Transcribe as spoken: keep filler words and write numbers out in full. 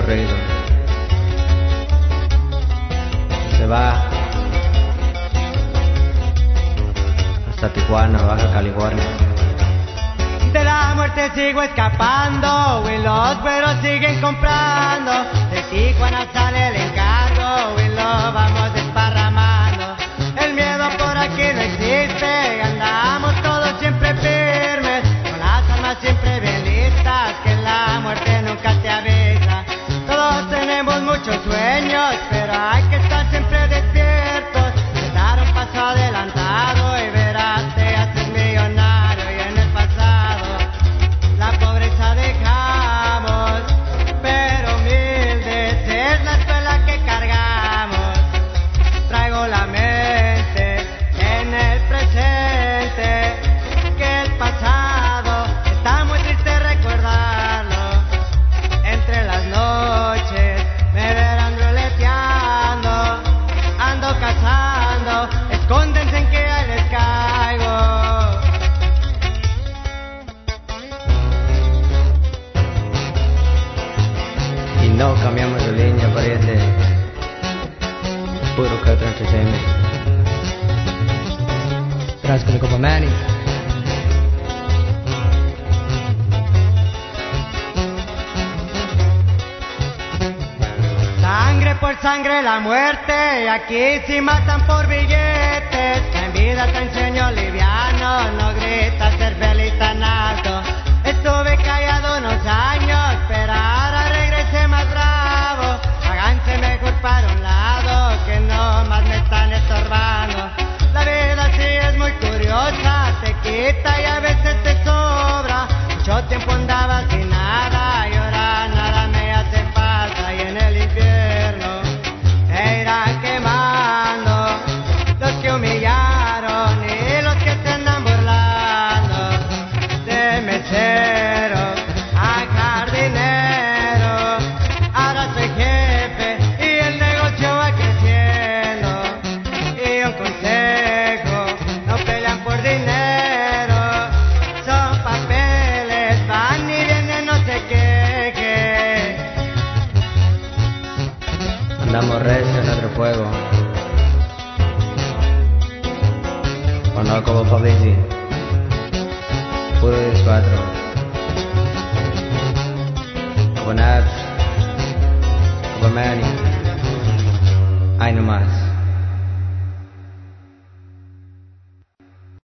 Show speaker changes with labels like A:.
A: Laredo. Se va hasta Tijuana, Baja California.
B: De la muerte sigo escapando y los güeros siguen comprando. De Tijuana sale el encargo y lo vamos desparramando. El miedo por aquí no existe, andamos todos siempre firmes, con las armas siempre bien listas, que la muerte nunca te avisa. Todos tenemos muchos sueños, pero hay que estar siempre despiertos. Dar un paso adelantado y verás te haces millonario. Y en el pasado la pobreza dejamos, pero humildes es la escuela que cargamos. Traigo la mente en el presente, que el pasado está muy triste recordarlo. Entre las noches me verán ruleteando, ando cazando, escóndense en que ahí les caigo.
A: Y no cambiamos de línea, pariente. Puro Cut Entertainment.
C: Gracias con mi compa Manny.
B: Sangre por sangre la muerte, aquí sí matan por billetes. En vida te enseño liviano, no gritas ser feliz tan alto. Estuve callado unos años, pero ahora regresé más bravo. Háganse mejor para un lado, que no más me están estorbando. La vida sí es muy curiosa, te quita y a veces te sobra. Mucho tiempo andaba sin nada y ahora nada me hace falta. Y en el infierno te irán quemando los que humillaron y los que se andan burlando. De mesero a jardinero, ahora soy jefe y el negocio va creciendo. Y un consejo, no pelean por dinero, son papeles, van y vienen, no se queje.
A: Andamos recio en otro fuego. O no como Fabrizi. Puro diez cuatro. Como Nabs. Como Manny. Ay no más.